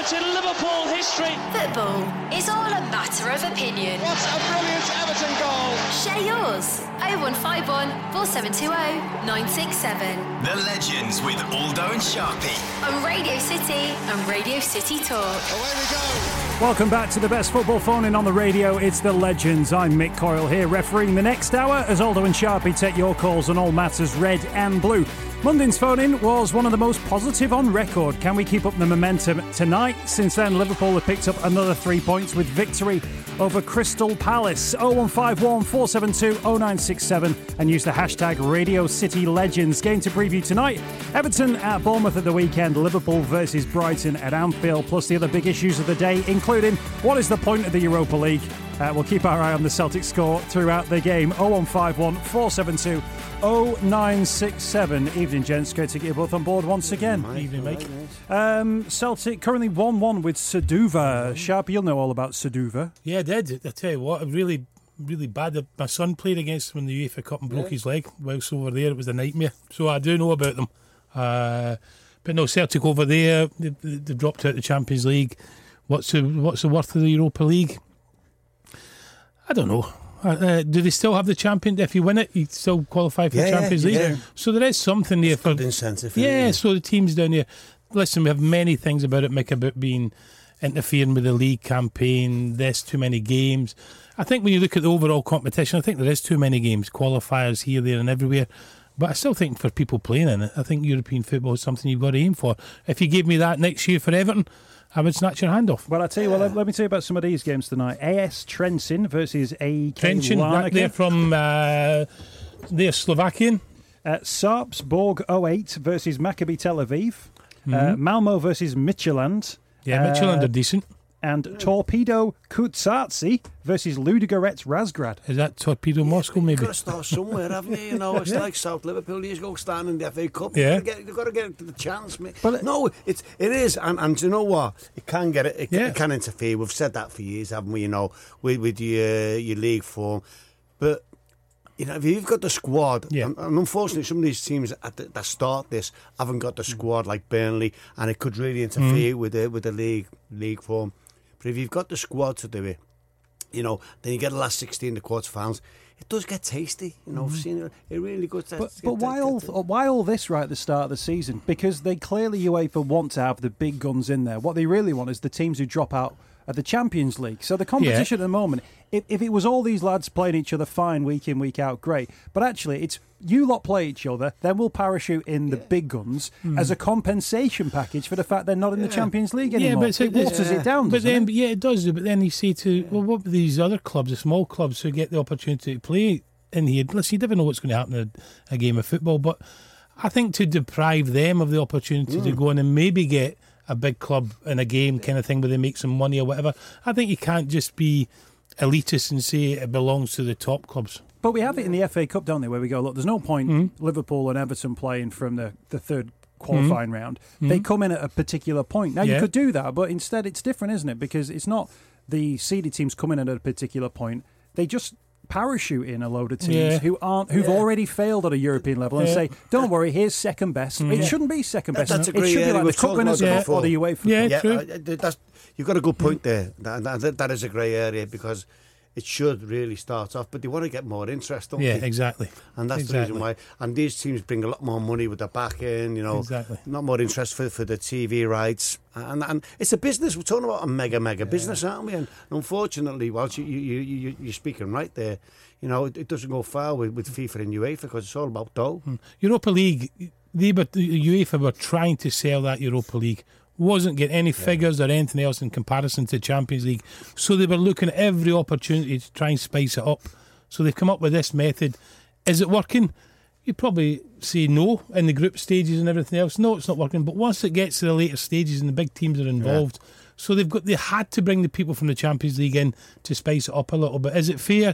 moment in Liverpool history. Football is all a matter of opinion. What a brilliant Everton goal. Share yours. 0151 4720 967. The Legends with Aldo and Sharpie. On Radio City and Radio City Talk. Away we go. Welcome back to the best football phone-in on the radio. It's The Legends. I'm Mick Coyle here, refereeing the next hour as Aldo and Sharpie take your calls on all matters red and blue. Monday's phone-in was one of the most positive on record. Can we keep up the momentum tonight? Since then, Liverpool have picked up another 3 points with victory over Crystal Palace. 0151 472 0967 and use the hashtag Radio City Legends. Game to preview tonight. Everton at Bournemouth at the weekend. Liverpool versus Brighton at Anfield. Plus the other big issues of the day, including what is the point of the Europa League? We'll keep our eye on the Celtic score throughout the game. 0151 472 0967. Evening, gents. Great to get you both on board once again. Evening, mate. Celtic currently 1-1 with Saduva. Sharp, you'll know all about Saduva. Yeah, I did. I tell you what, really bad. My son played against them in the UEFA Cup and broke his leg whilst over there. It was a nightmare. So I do know about them. But no, Celtic over there, they've dropped out of the Champions League. What's the worth of the Europa League? I don't know. Do they still have the champion? If you win it, you still qualify for the Champions League. Yeah. So there is something there for good incentive. Yeah, so the teams down here. Listen, we have many things about it, Mick, about being interfering with the league campaign. There's too many games. I think when you look at the overall competition, I think there is too many games, qualifiers here, there, and everywhere. But I still think for people playing in it, I think European football is something you've got to aim for. If you gave me that next year for Everton, I would snatch your hand off. Well, I tell you what, let me tell you about some of these games tonight. AS Trenčín versus AEK Larnaca. They're from they're Slovakian. Sarpsborg 08 versus Maccabi Tel Aviv. Malmo versus Midtjylland. Yeah, Midtjylland are decent. And Torpedo Kutsatsi versus Ludogorets Razgrad. Is that Torpedo Moscow, maybe? You've got to start somewhere, haven't you? It's like South Liverpool. You go stand in the FA Cup. Yeah. You've got to get the chance, mate. But it is, and do you know what? It can get it. It can interfere. We've said that for years, haven't we? With your league form, but. If you've got the squad, and unfortunately some of these teams that start this haven't got the squad like Burnley, and it could really interfere with the league form. But if you've got the squad to do it, then you get the last 16, the quarterfinals. It does get tasty, I've seen it. It really goes. But why all this right at the start of the season? Because they clearly UEFA want to have the big guns in there. What they really want is the teams who drop out at the Champions League. So the competition at the moment, if it was all these lads playing each other fine week in, week out, great. But actually, it's you lot play each other, then we'll parachute in the big guns as a compensation package for the fact they're not in the Champions League anymore. But it waters it down, doesn't it? Yeah, it does. But then you say what about these other clubs, the small clubs who get the opportunity to play in here? Listen, you never know what's going to happen in a game of football, but I think to deprive them of the opportunity to go in and maybe get a big club in a game kind of thing where they make some money or whatever. I think you can't just be elitist and say it belongs to the top clubs. But we have it in the FA Cup, don't they, where we go, look, there's no point Liverpool and Everton playing from the third qualifying round. They come in at a particular point. Now, you could do that, but instead it's different, isn't it? Because it's not the seeded teams coming in at a particular point. They just parachute in a load of teams who've already failed at a European level and say, don't worry, here's second best. It shouldn't be second best. That's a it great should be like the Cup Winners' Cup or the UEFA Cup. Yeah, true. You've got a good point there. That is a grey area because it should really start off, but they want to get more interest, don't they? Yeah, exactly. And that's the reason why. And these teams bring a lot more money with their backing, Exactly. Not more interest for the TV rights. And it's a business. We're talking about a mega business, aren't we? And unfortunately, whilst you're speaking right there, it doesn't go far with FIFA and UEFA because it's all about dough. Europa League, UEFA were trying to sell that Europa League. Wasn't getting any figures or anything else in comparison to Champions League. So they were looking at every opportunity to try and spice it up. So they've come up with this method. Is it working? You'd probably say no in the group stages and everything else. No, it's not working. But once it gets to the later stages and the big teams are involved, so they had to bring the people from the Champions League in to spice it up a little bit. Is it fair?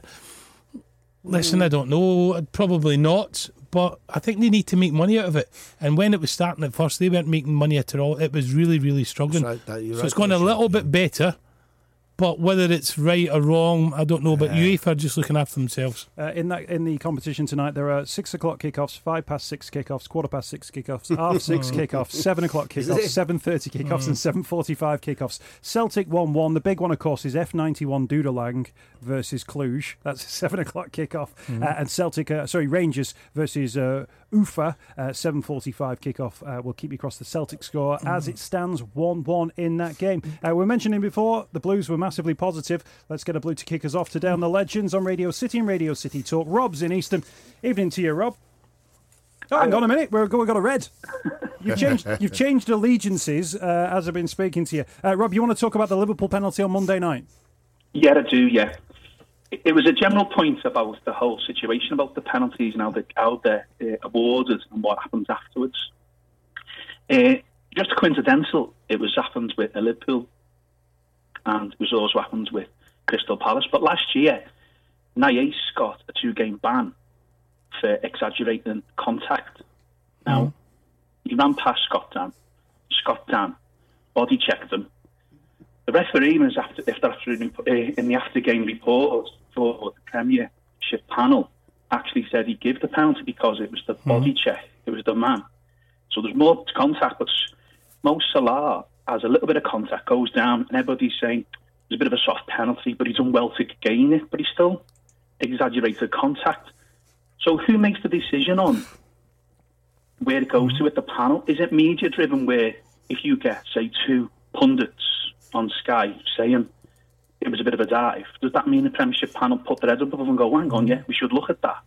Listen, I don't know. Probably not. But I think they need to make money out of it. And when it was starting at first, they weren't making money at all. It was really, really struggling. That's right, It's gone a little bit better. But whether it's right or wrong, I don't know. But UEFA are just looking after themselves. In the competition tonight, there are 6 o'clock kickoffs, 5 past 6 kickoffs, 4:15 kickoffs, half 6 kickoffs, 7 o'clock kickoffs, 7:30 kickoffs, and 7:45 kickoffs. Celtic 1-1. The big one, of course, is F91 Dudelang versus Cluj. That's a 7 o'clock kickoff. And Celtic, Rangers versus Ufa, 7:45 kickoff. Will keep you across the Celtic score as it stands 1-1 in that game. We were mentioning before the Blues were massively positive. Let's get a Blue to kick us off today on the Legends on Radio City and Radio City Talk. Rob's in Easton. Evening to you, Rob. Oh, hang on a minute. We've got a red. You've changed allegiances as I've been speaking to you. Rob, you want to talk about the Liverpool penalty on Monday night? Yeah, I do, yeah. It was a general point about the whole situation, about the penalties and how they're awarded and what happens afterwards. Just coincidental, it was happened with Liverpool and it was also happened with Crystal Palace. But last year, Niasse got a 2-game ban for exaggerating contact. Now, he ran past Scott Dan body checked him. The referee was in the after-game report for the Premiership panel actually said he gave the penalty because it was the body check. It was the man. So there's more contact, but Mo Salah has a little bit of contact, goes down, and everybody's saying there's a bit of a soft penalty, but he's done well to gain it, but he's still exaggerated contact. So who makes the decision on where it goes to at the panel? Is it media-driven where if you get, say, 2 pundits on Sky saying it was a bit of a dive, does that mean the Premiership panel put their head up and go, hang on, yeah, we should look at that?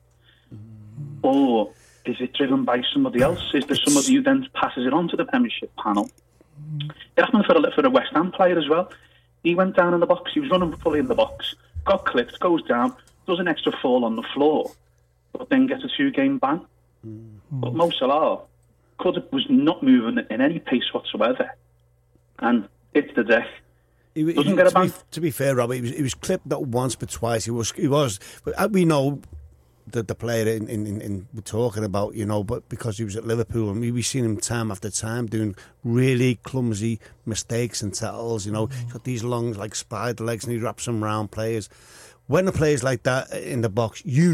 Or is it driven by somebody else? Is there somebody who then passes it on to the Premiership panel? It happened for a West Ham player as well. He went down in the box, he was running fully in the box, got clipped, goes down, does an extra fall on the floor, but then gets a 2-game ban. But Mo Salah was not moving in any pace whatsoever, and it's the death. Doesn't get a ban. To be fair, Robert, he was clipped not once but twice. He was. But we know the player in we're talking about, but because he was at Liverpool and we've seen him time after time doing really clumsy mistakes and tackles. He's got these long like spider legs and he wraps them around players. When a player's like that in the box, you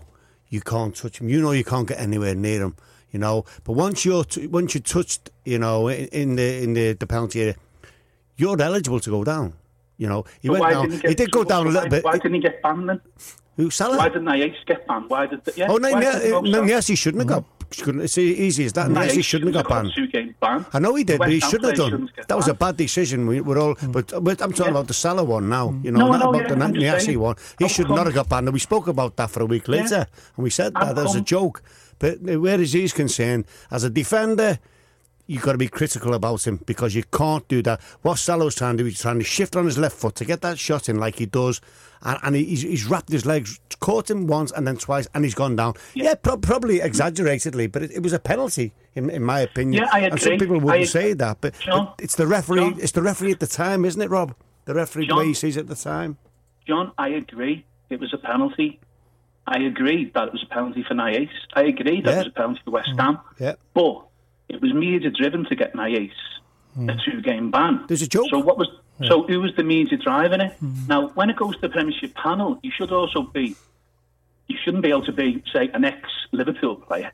can't touch him. You can't get anywhere near him. But once you're touched, in the penalty area, you're eligible to go down. He went down. He did go down a little bit. Why didn't he get banned then? Who, Salah? Why didn't Niasse get banned? Why did? Yes, he shouldn't have got. It's easy as that. Niasse shouldn't have got banned. 2-game ban. I know he did, but he shouldn't have done. That was a bad decision. We're all, but I'm talking about the Salah one now. Not about the Niasse one. He should not have got banned. And we spoke about that for a week later, and we said that was a joke. But where is he's concerned, as a defender, you've got to be critical about him because you can't do that. What Salah was trying to do, he's trying to shift on his left foot to get that shot in like he does, and he's wrapped his legs, caught him once and then twice, and he's gone down. Yeah, probably exaggeratedly, but it was a penalty in my opinion. Yeah, I agree. And some people wouldn't say that, but it's the referee. John, it's the referee at the time, isn't it, Rob? The referee, the way he sees it at the time. John, I agree. It was a penalty. I agree that it was a penalty for Niasse. I agree that it was a penalty for West Ham. Yeah. But it was media-driven to get Niasse a 2-game ban. There's a joke. So who was the media driving it? Now, when it goes to the Premiership panel, you shouldn't be able to be, say, an ex-Liverpool player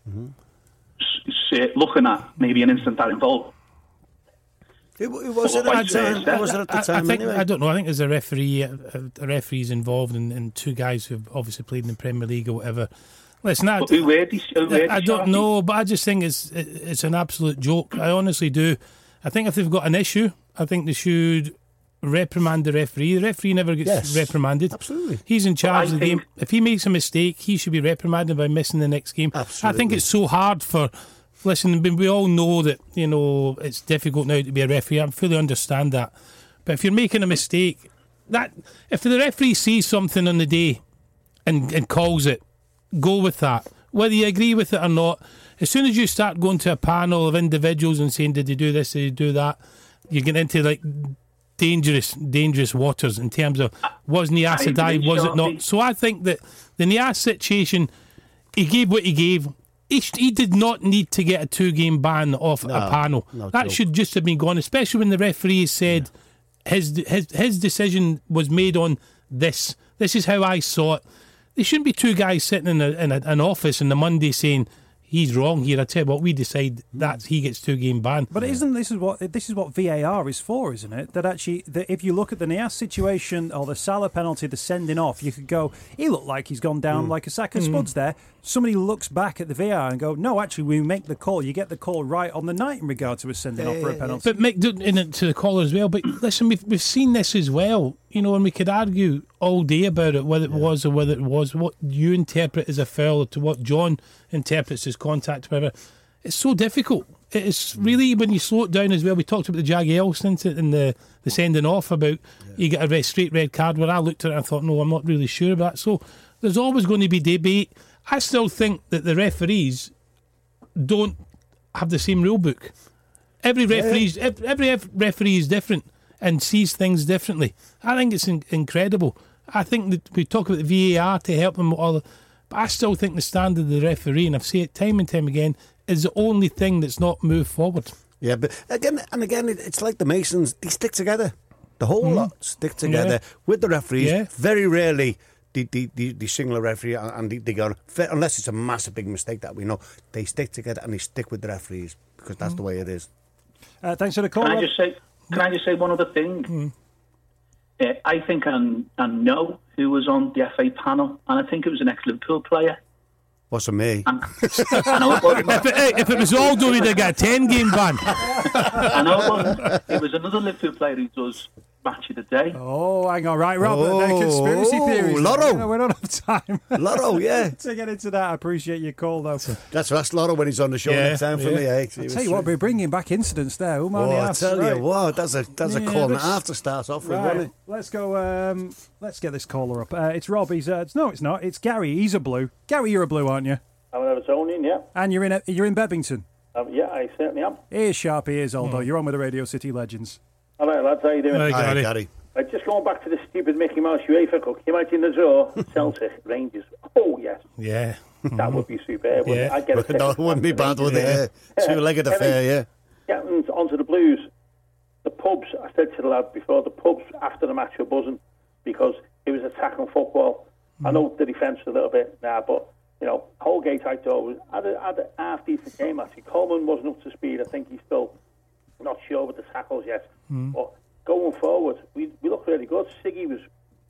looking at maybe an incident that involved. It was at the time. I don't know. I think there's a referee's involved and 2 guys who've obviously played in the Premier League or whatever. Listen, I don't know, but I just think it's an absolute joke. I honestly do. I think if they've got an issue, I think they should reprimand the referee. The referee never gets reprimanded. Absolutely. He's in charge of the game. If he makes a mistake, he should be reprimanded by missing the next game. Absolutely. I think it's so hard for... Listen, we all know that, it's difficult now to be a referee. I fully understand that. But if you're making a mistake, if the referee sees something on the day and calls it, go with that. Whether you agree with it or not, as soon as you start going to a panel of individuals and saying, did they do this, did they do that, you get into like dangerous waters in terms of was Niasse a dive, was it not? So I think that the Niasse situation, he gave what he gave. He did not need to get a 2-game ban off a panel. That should just have been gone, especially when the referee said his decision was made on this. This is how I saw it. There shouldn't be two guys sitting in an office on the Monday saying he's wrong here. I tell you what, we decide that he gets 2-game ban. But isn't this is what VAR is for, isn't it? That actually, if you look at the Niasse situation or the Salah penalty, the sending off, you could go, he looked like he's gone down like a sack of spuds there. Somebody looks back at the VAR and go, no, actually, we make the call. You get the call right on the night in regard to a sending off for a penalty. But Mick, to the caller as well. But listen, we've seen this as well. You know, and we could argue all day about it, whether it was or whether it was what you interpret as a foul to what John interprets as contact, whatever. It's so difficult. It's really, when you slow it down as well. We talked about the Jagielson incident and the sending off about you get a straight red card, where I looked at it and I thought, no, I'm not really sure about that. So there's always going to be debate. I still think that the referees don't have the same rule book. Every referee is different and sees things differently. I think it's incredible. I think that we talk about the VAR to help them with all, but I still think the standard of the referee, and I've said it time and time again, is the only thing that's not moved forward. Yeah, but again, it's like the Masons. They stick together. The whole lot stick together with the referees. Yeah. Very rarely the single referee and they go, unless it's a massive big mistake that we know, they stick together and they stick with the referees because that's the way it is. Thanks for the call. Can I just say one other thing? I think I know who was on the FA panel, and I think it was an ex-Liverpool player. Wasn't me. I know it wasn't. If it was Aldo, he'd have got a 10-game ban. I know it wasn't. It was another Liverpool player who does Match of the Day. Oh, hang on, right, Robert. Conspiracy theories. Lotto. We don't have time. Lotto, yeah. To get into that, I appreciate your call, though. That's Lotto when he's on the show next time for me. I tell you what, we're bringing back incidents there. I tell you what, that's a call and a half to start off with, isn't it? Let's go. Let's get this caller up. It's Rob. He's no, it's not. It's Gary. He's a blue. Gary, you're a blue, aren't you? I'm an Evertonian, yeah. And you're in Bebington. Yeah, I certainly am. Here's Sharpie. Here's Aldo. You're on with the Radio City Legends. All right, lads. How you doing? Hi, Gary. Just going back to the stupid Mickey Mouse UEFA Cup. Can you imagine the draw? Celtic, Rangers. Oh, yes. Yeah. That would be superb. Yeah. I'd get a no, it wouldn't be bad, would it? Two-legged affair, yeah. Getting onto the Blues. The pubs, I said to the lad before, the pubs after the match were buzzing because it was attacking football. I know the defence a little bit now, but, you know, Holgate, I thought, had a half-decent game, actually. Coleman wasn't up to speed. I think he's still not sure with the tackles yet. But going forward, we look really good. Siggy was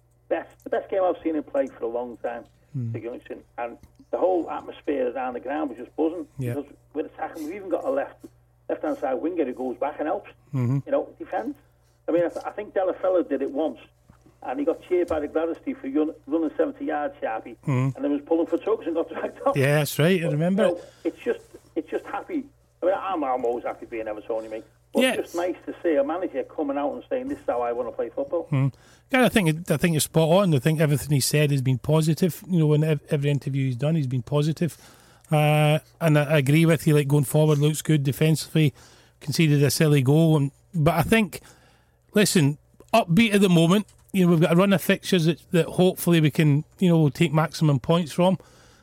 the best game I've seen him play for a long time, Siggy Johnson. And the whole atmosphere around the ground was just buzzing. Yeah. Because we're attacking. We've even got a left-hand side winger who goes back and helps, you know, defence. I mean, I think Delafello did it once, and he got cheered by the Gladysty for running 70 yards, Sharpie, and then was pulling for tugs and got dragged off. Yeah, that's right. I remember. So it's just happy. I mean, I'm always happy being Evertonian, mate. But Yeah. it's just nice to see a manager coming out and saying, this is how I want to play football. Yeah, I think you're spot on. I think everything he said has been positive. You know, in every interview he's done, he's been positive. And I agree with you. Like, going forward, looks good defensively. Conceded a silly goal, but I think, listen, upbeat at the moment. You know, we've got a run of fixtures that hopefully we can, you know, take maximum points from.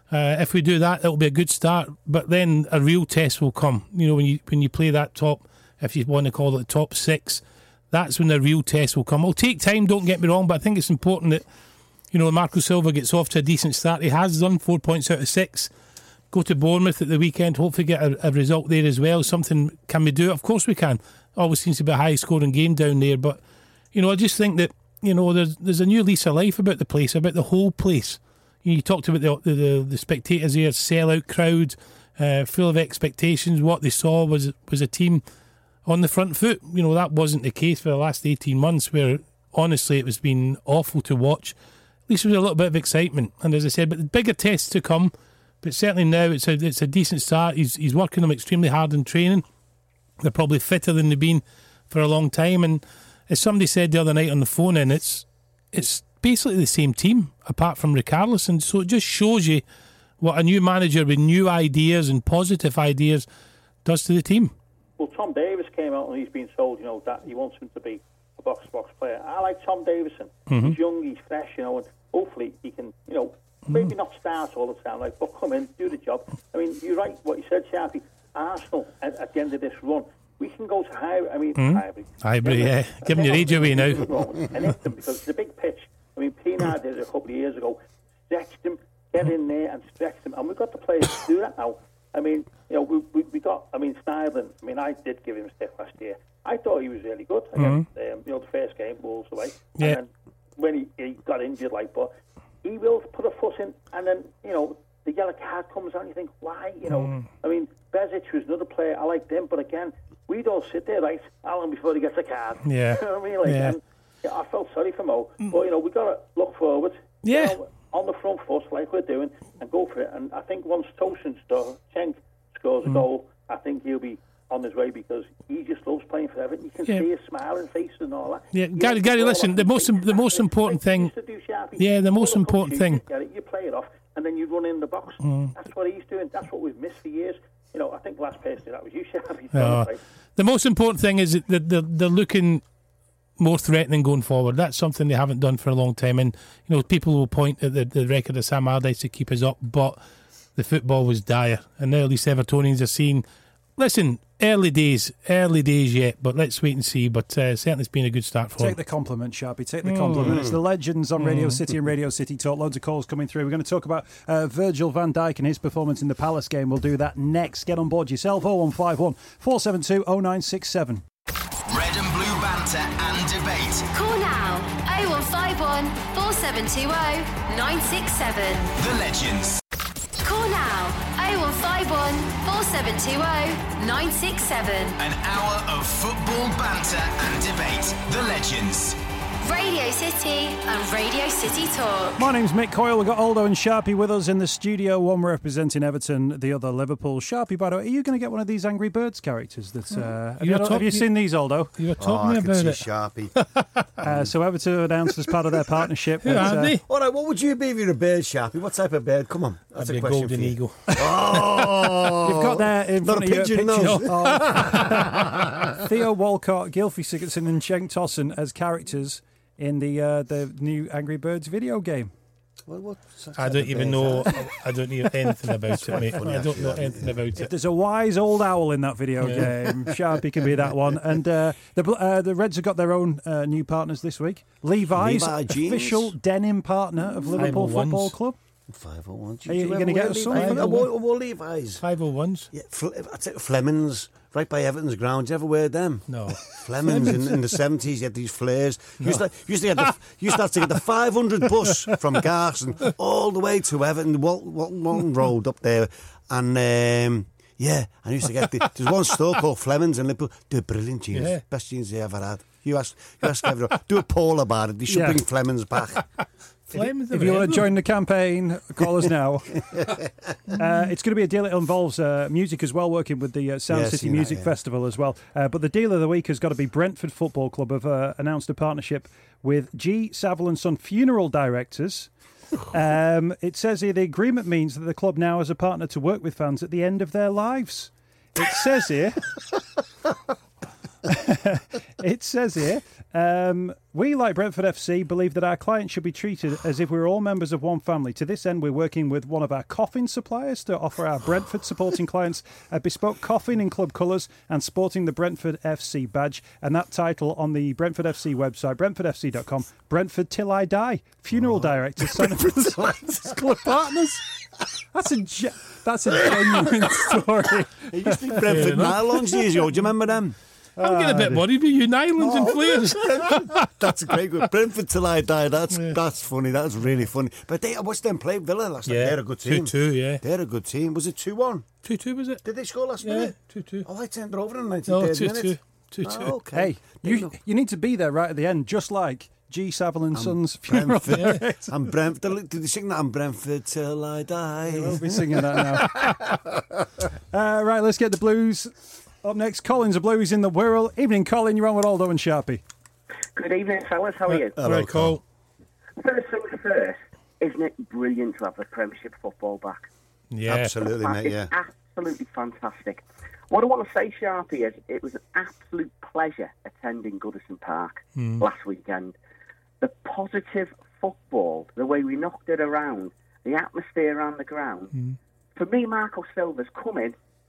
If we do that, it'll be a good start. But then a real test will come. You know, when you play that top, if you want to call it the top six, that's when the real test will come. It'll take time, don't get me wrong, but I think it's important that, you know, Marco Silva gets off to a decent start. He has done 4 points out of 6. Go to Bournemouth at the weekend, hopefully get a result there as well. Something, can we do it? Of course we can. Always seems to be a high scoring game down there, but, you know, I just think that, you know, there's a new lease of life about the place, about the whole place. You talked about the spectators here, sell-out crowd, full of expectations. What they saw was a team on the front foot. You know, that wasn't the case for the last 18 months, where honestly it was been awful to watch. At least there was a little bit of excitement. And as I said, but the bigger tests to come. But certainly now it's a decent start. He's working them extremely hard in training. They're probably fitter than they've been for a long time. And as somebody said the other night on the phone, and it's basically the same team apart from Richarlison. So it just shows you what a new manager with new ideas and positive ideas does to the team. Well, Tom Davis came out and he's been told, you know, that he wants him to be a box-to-box player. I like Tom Davison. He's young, he's fresh, you know, and hopefully he can, you know, maybe not start all the time, like, but come in, do the job. I mean, you're right, what you said, Sharpie. Arsenal, at the end of this run, we can go to Highbury. Highbury, yeah. Giving your age away now. And hit them because it's a big pitch. I mean, Pienaar did it a couple of years ago. Stretched them, get in there and stretch them. And we've got the players to do that now. I mean, you know, we got, I mean, Snyland, I mean, I did give him stick last year. I thought he was really good against, you know, the first game, Wolves away. Yeah. And then when he got injured, like, but he will put a foot in, and then, you know, the yellow card comes out and you think, why? You know, I mean, Bezic was another player, I liked him, but again, we'd all sit there, right, Alan, before he gets a card. Yeah. You know what I mean? Like, and, yeah, I felt sorry for Mo. But, you know, we've got to look forward. Yeah. You know, on the front foot, like we're doing, and go for it. And I think once Tosin scores a goal, I think he'll be on his way because he just loves playing for Everton. You can see his smiling face and all that. Yeah, Gary, listen, the most important thing. The most important thing. You play it off, and then you run in the box. That's what he's doing. That's what we've missed for years. You know, I think the last person that was you, Sharpie. The most important thing is that they're looking more threatening going forward. That's something they haven't done for a long time. And, you know, people will point at the record of Sam Allardyce to keep us up, but the football was dire. And now at least Evertonians are seeing, listen, early days yet, but let's wait and see. But certainly it's been a good start for them. Take the compliment, Sharpie. Take the compliment. It's the Legends on Radio City and Radio City Talk. Loads of calls coming through. We're going to talk about Virgil van Dijk and his performance in the Palace game. We'll do that next. Get on board yourself. 0151 472 0967. Red and blue banter and debate. Call now 0151 4720 967. The Legends. Call now 0151 4720 967. An hour of football banter and debate. The Legends. Radio City and Radio City Talk. My name's Mick Coyle. We've got Aldo and Sharpie with us in the studio. One representing Everton, the other Liverpool. Sharpie, by the way, are you going to get one of these Angry Birds characters? Have you seen these, Aldo? You were talking about it. Sharpie. So Everton announced as part of their partnership. Who are they? All right, what would you be if you're a bird, Sharpie? What type of bird? Come on, that's I'd be a a question golden for you. eagle. Oh, You've got there in not front a of you pigeon, pictures no. of Theo Walcott, Gylfi Sigurdsson and Cenk Tosun as characters in the new Angry Birds video game. I don't even know. I don't know anything about it, mate. I don't know anything about it. There's a wise old owl in that video game. Sharpie can be that one. And the Reds have got their own new partners this week. Levi's official denim partner of Liverpool Football Club. 501. Are you going to get us something? What Levi's? 501s. Yeah, I take Flemings. Right by Everton's ground. You ever wear them? No. Flemings in the 70s, you had these flares. You used to have to get the 500 bus from Garson all the way to Everton, Walton Road up there. And, I used to get there's one store called Flemings in Liverpool. They're brilliant jeans. Yeah. Best jeans they ever had. You ask everyone. Do a poll about it. They should bring Flemings back. If you want to join the campaign, call us now. It's going to be a deal that involves music as well, working with the Sound City Music Festival as well. But the deal of the week has got to be Brentford Football Club have announced a partnership with G. Savile & Son Funeral Directors. It says here the agreement means that the club now has a partner to work with fans at the end of their lives. It says here... It says here, we, like Brentford FC, believe that our clients should be treated as if we were all members of one family. To this end, we're working with one of our coffin suppliers to offer our Brentford supporting clients a bespoke coffin in club colours and sporting the Brentford FC badge. And that title on the Brentford FC website, brentfordfc.com, Brentford Till I Die. Funeral directors, club partners. That's a genuine story. It used to be Brentford Nylons years ago. Do you remember them? I'm getting a bit worried with you, nylons and flares. That's a great one. Brentford Till I Die. That's funny. That's really funny. But I watched them play Villa last night. They're a good team. 2-2, yeah. They're a good team. Was it 2-1? 2-2, was it? Did they score last minute? Yeah, 2-2. Oh, I turned it over in the 93rd minute. 2-2. Oh, okay. Hey, you need to be there right at the end, just like G. Savile & Son's funeral. I'm Brentford. Did they sing that? I'm Brentford Till I Die. We'll be singing that now. Right, let's get the Blues. Up next, Colin's a Blues in the Wirral. Evening, Colin. You're on with Aldo and Sharpie. Good evening, fellas. How are you? Hello, Cole. First things first, isn't it brilliant to have the Premiership football back? Yeah, absolutely, mate. Yeah, it's absolutely fantastic. What I want to say, Sharpie, is it was an absolute pleasure attending Goodison Park last weekend. The positive football, the way we knocked it around, the atmosphere around the ground. For me, Marco Silva's come in.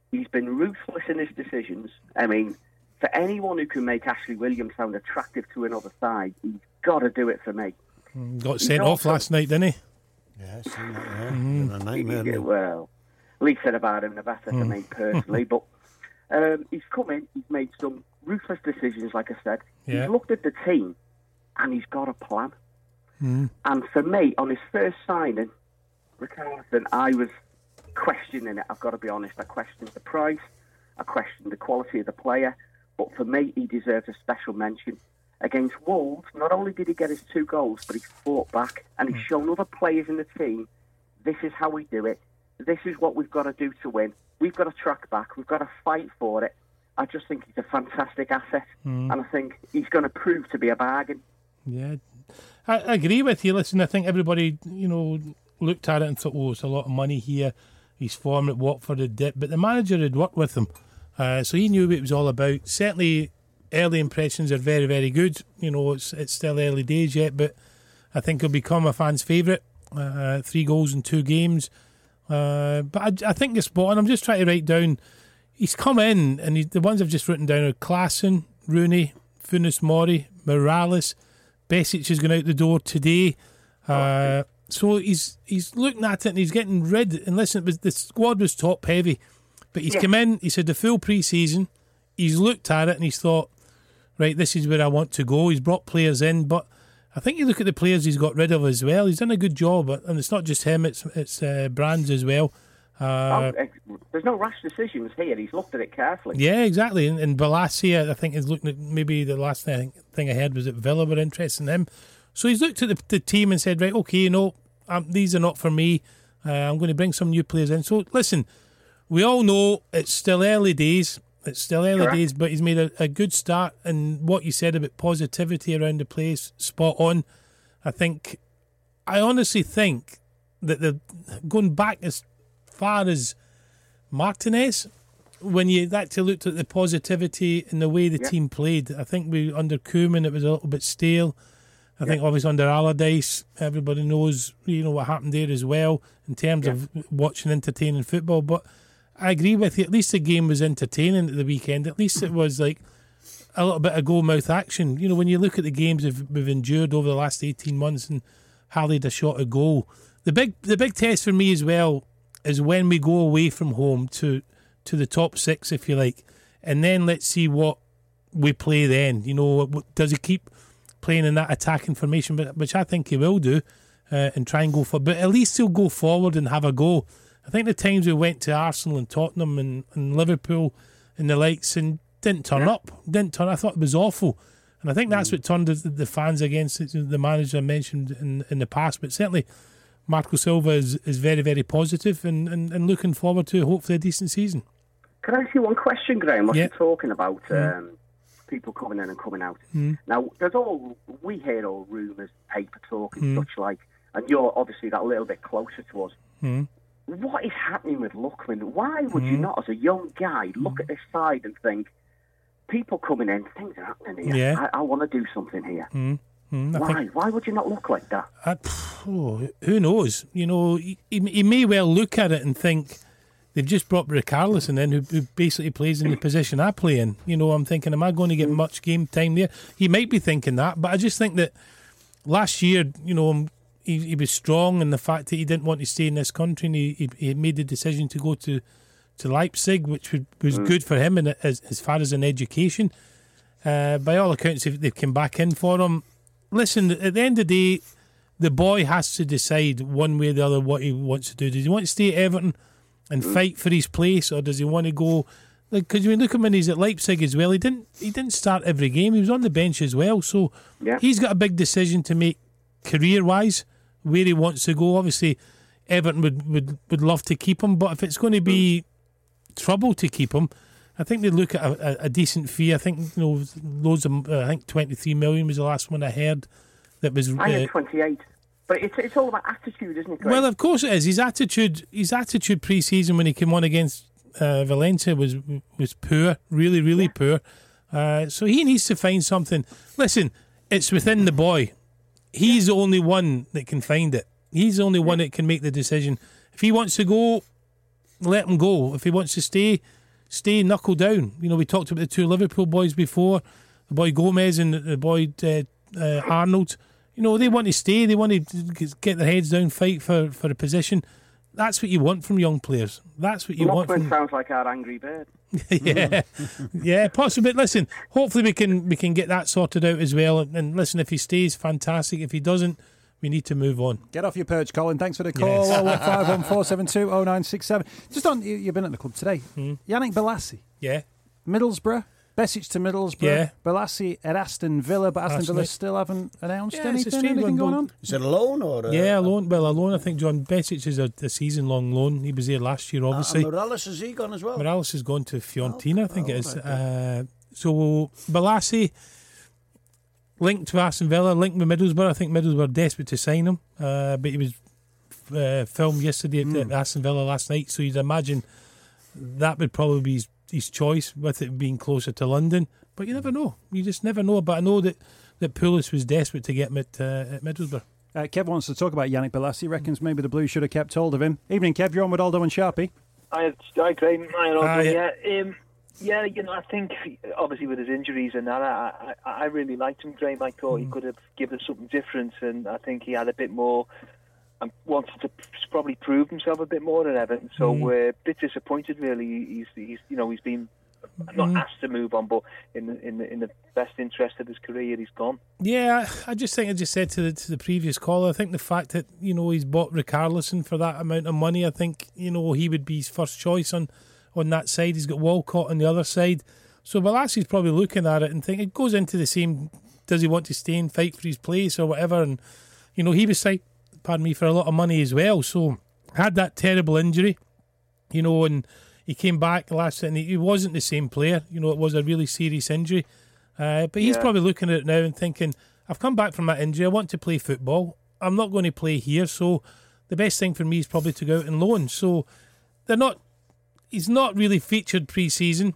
He's been ruthless in his decisions. I mean, for anyone who can make Ashley Williams sound attractive to another side, he's got to do it for me. Got sent off last night, didn't he? Yeah, I've seen that, yeah. A nightmare. Well, least said about him, the better for me personally. But he's come in, he's made some ruthless decisions, like I said. Yeah. He's looked at the team, and he's got a plan. And for me, on his first signing, Richarlison, I was questioning it. I've got to be honest. I questioned the price. I questioned the quality of the player. But for me, he deserves a special mention. Against Wolves, not only did he get his 2 goals, but he fought back. And he's shown other players in the team, this is how we do it. This is what we've got to do to win. We've got to track back. We've got to fight for it. I just think he's a fantastic asset. And I think he's going to prove to be a bargain. Yeah, I agree with you. Listen, I think everybody, looked at it and thought, oh, it's a lot of money here. His form at Watford had dipped, but the manager had worked with him, so he knew what it was all about. Certainly, early impressions are very, very good. It's still early days yet, but I think he'll become a fan's favourite. 3 goals in 2 games. But I think you're spot on. I'm just trying to write down. He's come in, and the ones I've just written down are Klaassen, Rooney, Funes Mori, Morales. Besic is going out the door today. So he's looking at it and he's getting rid. And listen, the squad was top heavy, but he's come in. He's had the full pre-season. He's looked at it and he's thought, right, this is where I want to go. He's brought players in, but I think you look at the players he's got rid of as well. He's done a good job, and it's not just him; it's Brands as well. There's no rash decisions here. He's looked at it carefully. Yeah, exactly. And Balassi, I think, is looking at maybe the last thing I heard was that Villa were interested in him. So he's looked at the team and said, right, okay, these are not for me. I'm going to bring some new players in. So listen, we all know it's still early days. It's still early days, but he's made a good start. And what you said about positivity around the place, spot on. I honestly think that they're going back as far as Martinez, when you actually looked at the positivity and the way the team played. I think under Koeman it was a little bit stale. I think obviously under Allardyce, everybody knows what happened there as well in terms of watching entertaining football. But I agree with you. At least the game was entertaining at the weekend. At least it was like a little bit of goal-mouth action. When you look at the games we've endured over the last 18 months and hardly had a shot at goal. The big test for me as well is when we go away from home to the top 6, if you like, and then let's see what we play then. Does he keep playing in that attacking formation, which I think he will do, and try and go for. But at least he'll go forward and have a go. I think the times we went to Arsenal and Tottenham and Liverpool and the likes and didn't turn up. I thought it was awful. And I think that's what turned the fans against the manager I mentioned in the past. But certainly Marco Silva is very, very positive and looking forward to hopefully a decent season. Can I ask you one question, Graham? What you're talking about, people coming in and coming out. Now, we hear all rumours, paper talk and such like, and you're obviously that little bit closer to us. What is happening with Lookman? Why would you not, as a young guy, look at this side and think, people coming in, things are happening here. Yeah. I want to do something here. Why would you not look like that? Who knows? He may well look at it and think, they've just brought Richarlison in, who basically plays in the position I play in. I'm thinking, am I going to get much game time there? He might be thinking that, but I just think that last year, he was strong in the fact that he didn't want to stay in this country, and he made the decision to go to Leipzig, which was good for him as far as an education. By all accounts, they've come back in for him. Listen, at the end of the day, the boy has to decide one way or the other what he wants to do. Does he want to stay at Everton and fight for his place, or does he want to go? Because when you look at him when he's at Leipzig as well, he didn't start every game. He was on the bench as well, so he's got a big decision to make career-wise where he wants to go. Obviously, Everton would love to keep him, but if it's going to be trouble to keep him, I think they'd look at a decent fee. I think loads of. I think 23 million was the last one I heard. That was. I had 28. But it's all about attitude, isn't it, Greg? Well, of course it is. His attitude pre-season when he came on against Valencia was poor, really, really poor. So he needs to find something. Listen, it's within the boy. He's the only one that can find it. He's the only one that can make the decision. If he wants to go, let him go. If he wants to stay, stay knuckle down. You know, we talked about the two Liverpool boys before, the boy Gomez and the boy Arnold. You know, they want to stay. They want to get their heads down, fight for a position. That's what you want from young players. That's what you want from... sounds like our angry bird. yeah, possibly. Listen, hopefully we can get that sorted out as well. And listen, if he stays, fantastic. If he doesn't, we need to move on. Get off your perch, Colin. Thanks for the call. Yes. 01514720967. Just on, you've been at the club today. Yannick Bolasie. Yeah. Middlesbrough. Besic to Middlesbrough. Yeah. Bolasie at Aston Villa, but Aston Villa still haven't announced anything going on. Is it a loan or a loan? Well, a loan. I think John Besic is a season-long loan. He was there last year, obviously. Morales, is he gone as well? Morales has gone to Fiorentina, I think it is. Right. So Bolasie linked to Aston Villa, linked with Middlesbrough. I think Middlesbrough were desperate to sign him, but he was filmed yesterday at Aston Villa last night. So you'd imagine that would probably be his choice, with it being closer to London. But you never know. You just never know. But I know that Pulis was desperate to get him at Middlesbrough. Kev wants to talk about Yannick Bolasie. Reckons maybe the Blues should have kept hold of him. Evening, Kev. You're on with Aldo and Sharpie. Hi, Graham. Yeah, you know, I think obviously with his injuries and that, I really liked him, Graham. I thought he could have given us something different, and I think he had a bit more. And wanted to probably prove himself a bit more at Everton, so we're a bit disappointed. Really, he's been not asked to move on, but in the best interest of his career, he's gone. Yeah, I just think I just said to the previous caller. I think the fact that he's bought Richarlison for that amount of money, I think he would be his first choice on that side. He's got Walcott on the other side, so Bolasie's probably looking at it and thinking it goes into the same. Does he want to stay and fight for his place or whatever? And he was like. Pardon me, for a lot of money as well. So had that terrible injury, and he came back last and he wasn't the same player. It was a really serious injury. But he's probably looking at it now and thinking, I've come back from that injury. I want to play football. I'm not going to play here. So the best thing for me is probably to go out and loan. So he's not really featured pre-season.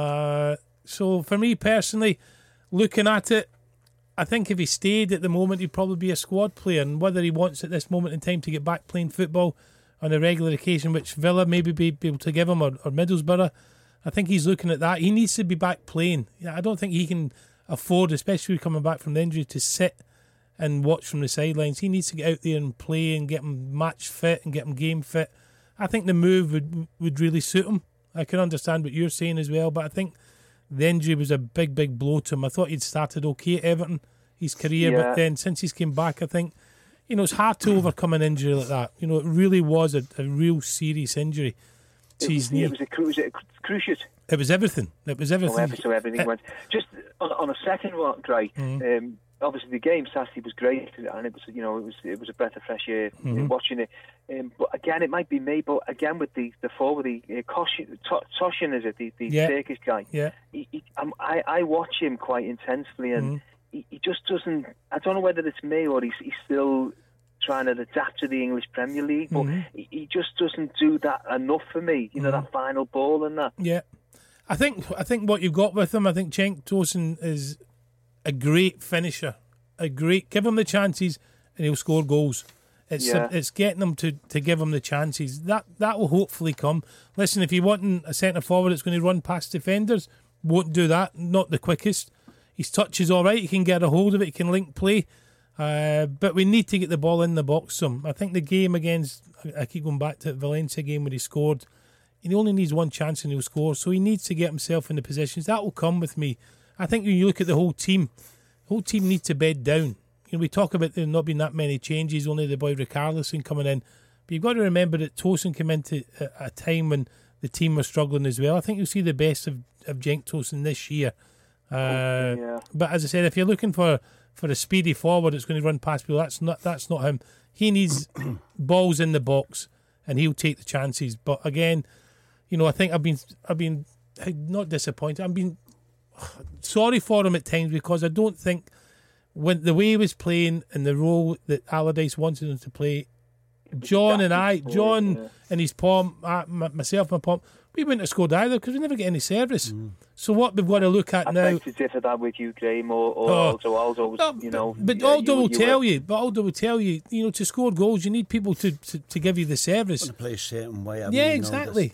So for me personally, looking at it, I think if he stayed at the moment, he'd probably be a squad player. And whether he wants at this moment in time to get back playing football on a regular occasion, which Villa maybe be able to give him, or Middlesbrough, I think he's looking at that. He needs to be back playing. I don't think he can afford, especially coming back from the injury, to sit and watch from the sidelines. He needs to get out there and play and get him match fit and get him game fit. I think the move would really suit him. I can understand what you're saying as well, but I think the injury was a big, big blow to him. I thought he'd started okay at Everton, his career, but then since he's came back, I think, it's hard to overcome an injury like that. It really was a real serious injury to his knee. Was it cruciate? It was everything. It was everything. So everything went. Just on a second one, Gray, obviously the game Saturday was great, and it was a breath of fresh air watching it. But again, it might be me, but again with the forward, Toshin, is it the Turkish guy? Yeah. I watch him quite intensely, and he just doesn't. I don't know whether it's me or he's still trying to adapt to the English Premier League, but he just doesn't do that enough for me. That final ball and that. Yeah, I think what you've got with him, I think Cenk Tosun is a great finisher. Give him the chances and he'll score goals. It's getting him to give him the chances. That will hopefully come. Listen, if you want a centre forward that's going to run past defenders, won't do that. Not the quickest. His touch is all right. He can get a hold of it. He can link play. But we need to get the ball in the box some. I think the game against, I keep going back to the Valencia game where he scored, he only needs one chance and he'll score. So he needs to get himself in the positions. That will come with me. I think when you look at the whole team needs to bed down. We talk about there not being that many changes, only the boy Richarlison coming in. But you've got to remember that Tosun came into a time when the team was struggling as well. I think you'll see the best of Cenk Tosun this year. But as I said, if you're looking for a speedy forward that's going to run past people, that's not him. He needs balls in the box and he'll take the chances. But again, I think I've been not disappointed. I've been sorry for him at times because I don't think when the way he was playing and the role that Allardyce wanted him to play, John and his Pom, myself and my Pom, we wouldn't have scored either because we never get any service. So what we've got to look at now... I beg to differ that with you, Graham, or Aldo was, But Aldo will tell you, to score goals, you need people to give you the service. To play a certain way. Exactly.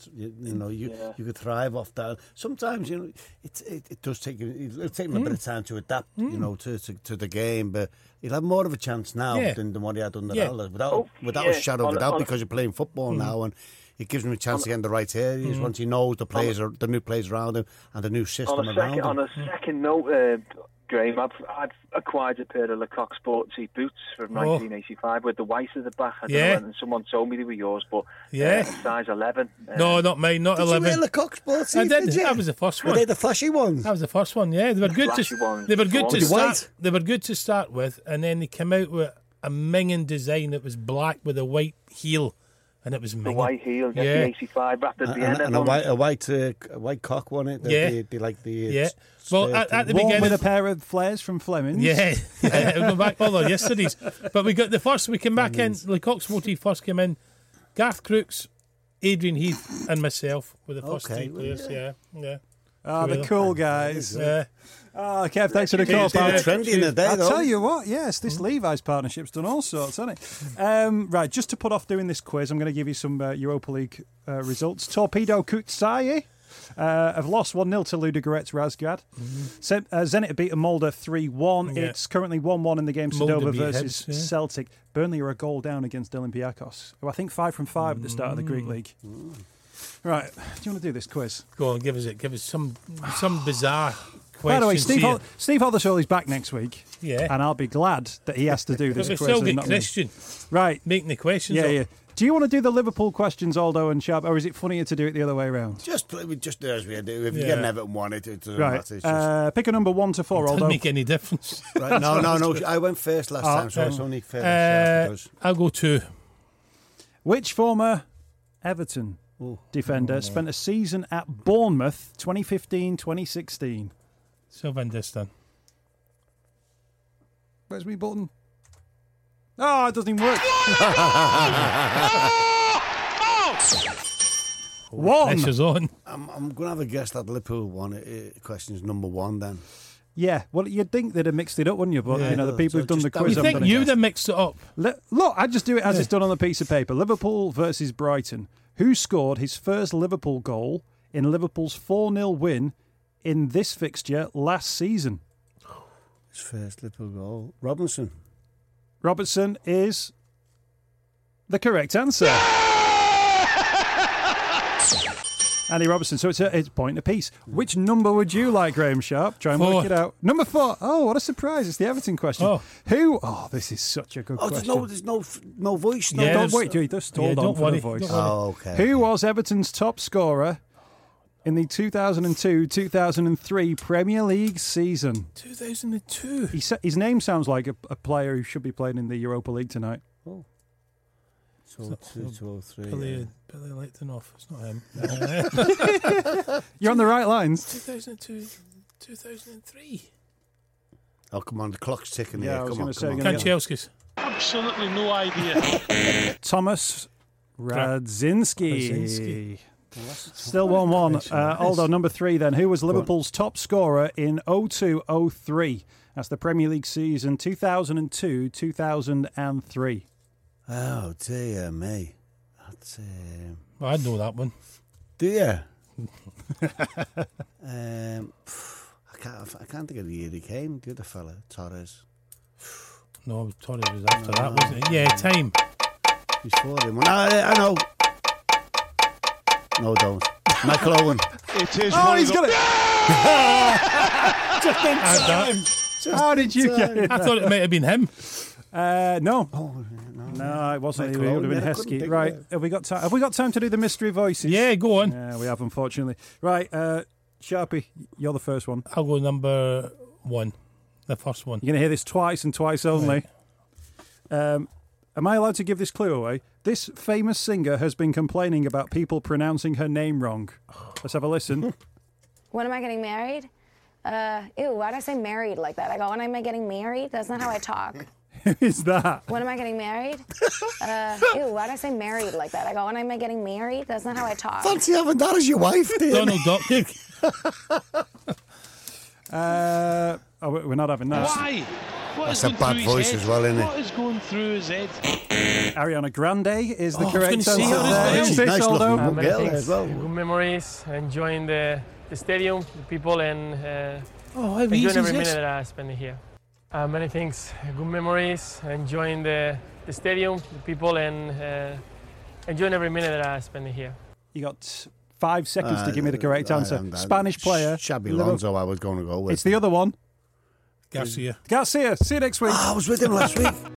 You could thrive off that. Sometimes, it does take him a bit of time to adapt, to the game, but he'll have more of a chance now than what he had under Aldo. Without a shadow of a doubt, because you're playing football now, and it gives him a chance to get in the right areas once he knows the new players around him and the new system around him. On a second note, Graham, I've acquired a pair of Lecoq Sporty boots from 1985 with the white at the back. I don't know, and someone told me they were yours, but size 11. No, not mine, not 11. Did you wear Lecoq Sporty? I did. That was the first one. Were they the flashy ones? That was the first one. Yeah, they were good. They were good to start. They were good to start with, and then they came out with a minging design that was black with a white heel. And it was minging. The white heel, the 85 wrapped at the end. And a white cock, wasn't it? They like the... Well, at the beginning... with a pair of flares from Fleming's. Yeah. We'll go back all our yesterdays. But we came back in, Lecoq Sporty first came in, Garth Crooks, Adrian Heath and myself were the first three players. Yeah. Oh, the cool guys. Yeah. Oh, Kev, thanks for the call. Trendy in the day, though. I'll tell you what, yes, this Levi's partnership's done all sorts, hasn't it? Right, just to put off doing this quiz, I'm going to give you some Europa League results. Torpedo Kutsaye have lost 1-0 to Ludogorets Razgrad. Zenit beat Molde 3-1. Yeah. It's currently 1-1 in the game Sedova versus Celtic. Burnley are a goal down against Olympiacos, who I think 5 from 5 at the start of the Greek League. Right, do you want to do this quiz? Go on, give us some bizarre... By the way, Steve Aldershawley's back next week. Yeah. And I'll be glad that he has to do this quiz. But we still get Christian. Right. Making the questions up. Yeah. Do you want to do the Liverpool questions, Aldo and Sharp, or is it funnier to do it the other way around? Just do as we do. If you get an Everton one, it doesn't matter. It's just... pick a number 1 to 4, Aldo. Doesn't make any difference. Right. No. I went first last time, so it's only fair. I'll go 2. Which former Everton defender spent a season at Bournemouth 2015-2016? Sylvain Distin. Where's my button? Oh, it doesn't even work. One. Pressure's on. I'm going to have a guess that Liverpool question is number 1 then. Yeah, well, you'd think they'd have mixed it up, wouldn't you? But the people who've done the quiz... You think you'd have mixed it up? Look, I just do it as it's done on the piece of paper. Liverpool versus Brighton. Who scored his first Liverpool goal in Liverpool's 4-0 win in this fixture last season? His first Liverpool goal. Robertson is the correct answer. Andy Robertson. So it's a point apiece. Which number would you like, Graham Sharp? Try and 4. work it out. Number 4. Oh, what a surprise. It's the Everton question. Oh, this is such a good question. There's no voice. No, don't wait. Just hold on for the voice. Oh, okay. Who was Everton's top scorer in the 2002-2003 Premier League season? 2002. His name sounds like a player who should be playing in the Europa League tonight. Oh. 203. Billy Lichtenhoff. It's not him. You're on the right lines. 2002, 2003. Oh, come on. The clock's ticking here. Come on. Kanchelskis. Absolutely no idea. Thomas Radzinski. Still 1-1. Aldo, number 3 then. Who was Liverpool's top scorer in 02-03? That's the Premier League season 2002-2003. Oh, dear me. That's... I know that one. Do you? I can't think of the year he came. The other fella, Torres. No, Torres was after that, wasn't it? Yeah, time. Before him. I know. No, don't. Michael Owen. It is. Oh, he's got it. Just in time. How did you get it? I thought it might have been him. No. No, it wasn't. It would have been Heskey. Right. Have we got time? Have we got time to do the mystery voices? Yeah, go on. Yeah, we have, unfortunately. Right, Sharpie, you're the first one. I'll go number 1. The first one. You're going to hear this twice and twice only. Right. Am I allowed to give this clue away? This famous singer has been complaining about people pronouncing her name wrong. Let's have a listen. When am I getting married? Ew, why did I say married like that? I go, when am I getting married? That's not how I talk. Who is that? When am I getting married? Ew, why did I say married like that? I go, when am I getting married? That's not how I talk. Fancy having that as your wife, dear. Donald Duck. We're not having that. Why? That's a bad voice as well, isn't it? What is going through his head? Ariana Grande is the I was correct gonna say answer. her as there. well. Who's this, Nice Aldo? looking Many girl things, as well. good memories, enjoying the stadium, the people, and Oh, how easy enjoying is every minute this? that I spend here. Many things, good memories, enjoying the stadium, the people, and enjoying every minute that I spend here. You got 5 seconds to give me the correct answer. Spanish player. Shabby Alonso, I was going to go with. It's the other one. Garcia. Garcia. See you next week. I was with him last week.